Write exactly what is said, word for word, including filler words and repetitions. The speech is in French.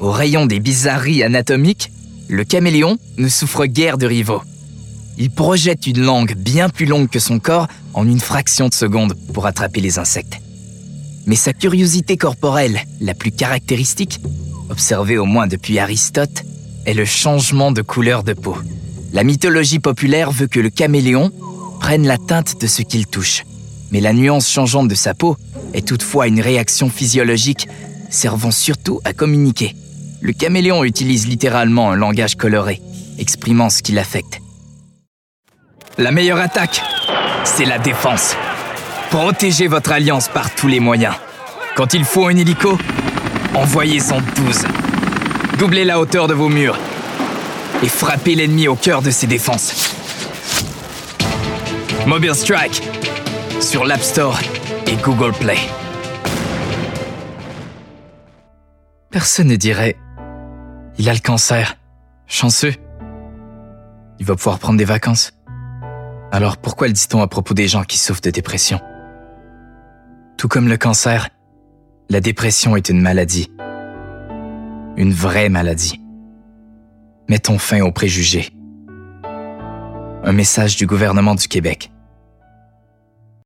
Au rayon des bizarreries anatomiques, le caméléon ne souffre guère de rivaux. Il projette une langue bien plus longue que son corps en une fraction de seconde pour attraper les insectes. Mais sa curiosité corporelle, la plus caractéristique, observée au moins depuis Aristote, est le changement de couleur de peau. La mythologie populaire veut que le caméléon prenne la teinte de ce qu'il touche. Mais la nuance changeante de sa peau est toutefois une réaction physiologique servant surtout à communiquer. Le caméléon utilise littéralement un langage coloré, exprimant ce qui l'affecte. La meilleure attaque, c'est la défense. Protégez votre alliance par tous les moyens. Quand il faut un hélico, envoyez-en douze. Doublez la hauteur de vos murs et frappez l'ennemi au cœur de ses défenses. Mobile Strike sur l'App Store et Google Play. Personne ne dirait « Il a le cancer. Chanceux. Il va pouvoir prendre des vacances. » Alors pourquoi le dit-on à propos des gens qui souffrent de dépression? Tout comme le cancer, la dépression est une maladie. Une vraie maladie. Mettons fin aux préjugés. Un message du gouvernement du Québec.